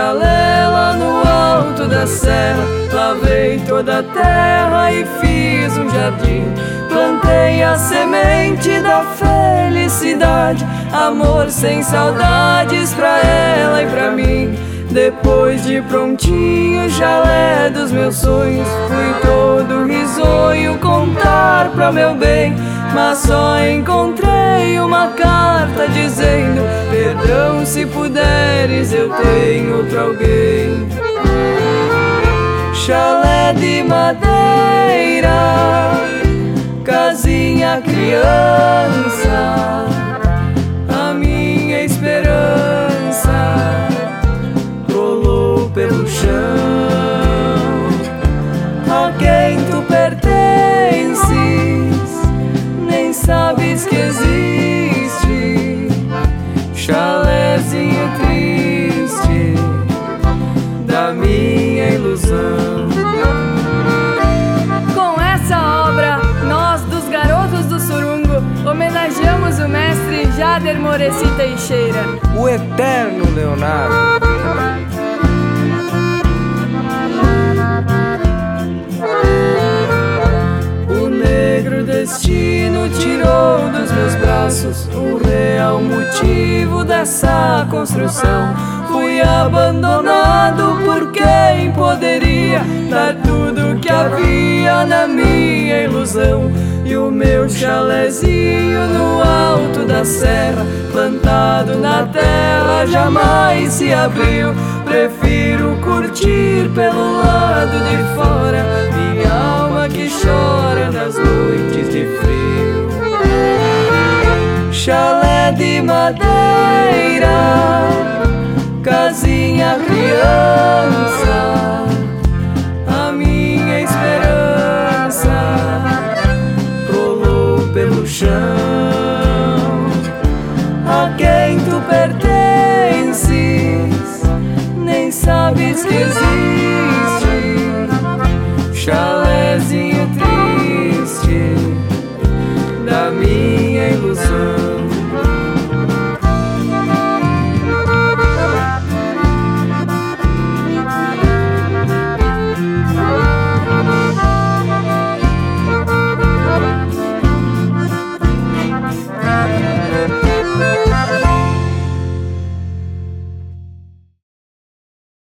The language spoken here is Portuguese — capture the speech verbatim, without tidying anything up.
chalé lá no alto da serra. Lavei toda a terra e fiz um jardim. Plantei a semente da felicidade, amor sem saudades pra ela e pra mim. Depois de prontinho o chalé dos meus sonhos, fui todo risonho contar pra meu bem, mas só encontrei uma carta dizendo: perdão, se puderes, eu tenho pra alguém. Chalé de madeira, casinha criança, a minha esperança rolou pelo chão. A quem tu pertences, nem sabes que existe. Chalézinho triste da minha ilusão. Com essa obra, nós dos Garotos do Surungo homenageamos o mestre Jader Moreci Teixeira, o eterno Leonardo. O negro destino tirou dos meus braços o real motivo dessa construção. Fui abandonado por quem poderia dar tudo que havia na minha ilusão. E o meu chalézinho no alto da serra, plantado na terra, jamais se abriu. Prefiro curtir pelo lado de fora minha alma que chora nas noites de frio. Chalé de madeira, casinha criança,